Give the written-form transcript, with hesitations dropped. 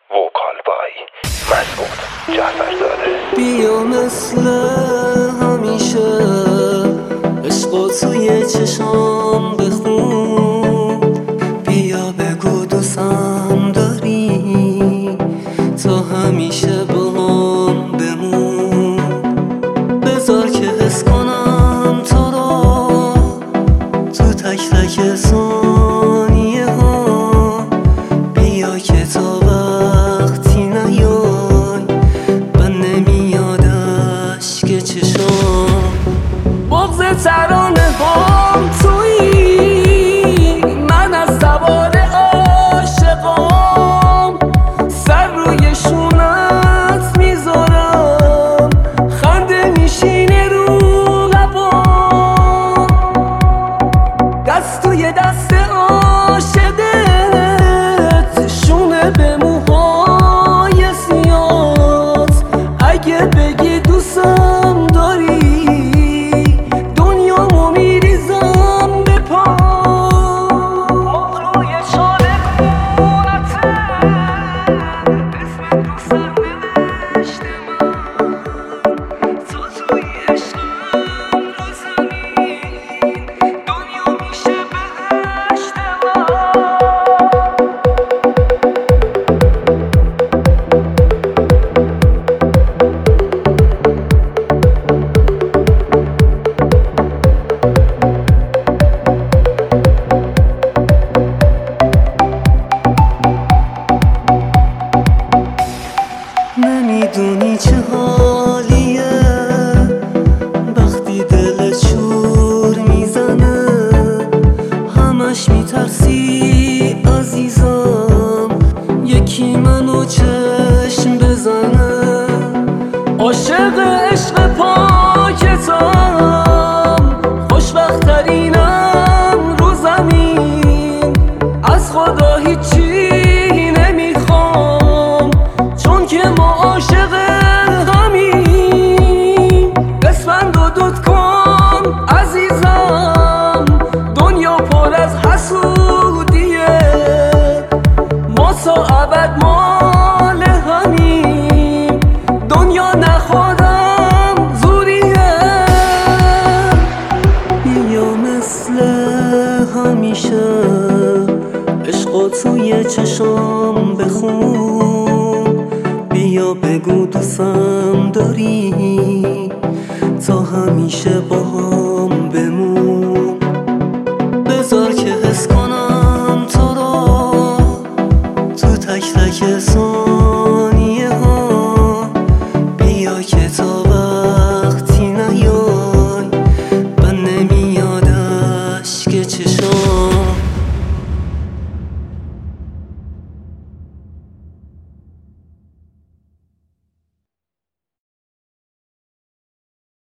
وکال بای مسعود جعفرزاده. بیا مثل همیشه عشقو توی چشام بخون، بیا بگو دوستم داری تا همیشه باهام بمون. بذار که حس کنم تو رو تو تک تک ثانیه ها. بیا که تا وقتی نیای من نمیاد اشک چشام. بغض ترانه هم تویی، من از سوار عاشقام سر روی شونت میذارم، خنده میشینه رو لبام. دست توی دست عاشقت، شونه به موهای سیات. اگه بگی دوستم داری دنیامو میریزم به پا. روی شاله خونته اسم دوستم نوشته من، تو توی عشقم رو زمین دنیا میشه بهشت من. نمیدونی چه حالیه وقتی دلت شور میزنه، همش میترسی عزیزم یکی منو چشم بزنه. عاشق عشق پاکتم، خوشبخت‌ترینم رو زمین. از خدا هیچی نمیخوام چون که ما عاشق همین. بسپند و دود کن عزیزم، دنیا پر از حسودیه. ما تا ابد مال همین، دنیا نخورم زوریه. بیا مثل همیشه عشقو توی چشام بخون، بیا بگو دوستم داری تا همیشه باهام